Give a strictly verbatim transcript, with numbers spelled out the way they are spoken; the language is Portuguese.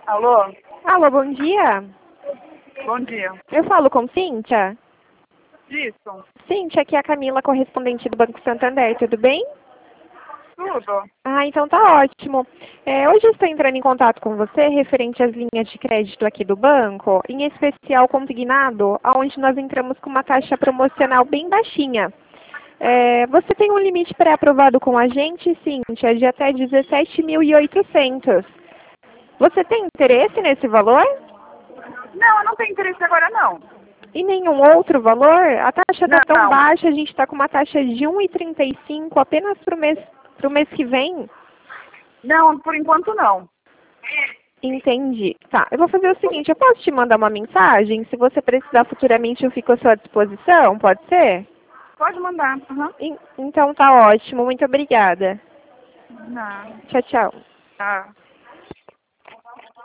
Alô? Alô, bom dia. Bom dia. Eu falo com Cíntia? Isso. Cíntia, aqui é a Camila, correspondente do Banco Santander, tudo bem? Tudo. Ah, então tá ótimo. É, hoje eu estou entrando em contato com você referente às linhas de crédito aqui do banco, em especial consignado, onde nós entramos com uma taxa promocional bem baixinha. É, você tem um limite pré-aprovado com a gente, Cíntia, de até dezessete mil e oitocentos. Você tem interesse nesse valor? Não, eu não tenho interesse agora, não. E nenhum outro valor? A taxa está tão Não. baixa, a gente está com uma taxa de um vírgula trinta e cinco apenas para o mês, pro mês que vem. Não, por enquanto não. Entendi. Tá, eu vou fazer o seguinte, eu posso te mandar uma mensagem? Se você precisar futuramente, eu fico à sua disposição, pode ser? Pode mandar. Uhum. En- Então tá ótimo, muito obrigada. Não. Tchau, tchau. Tá.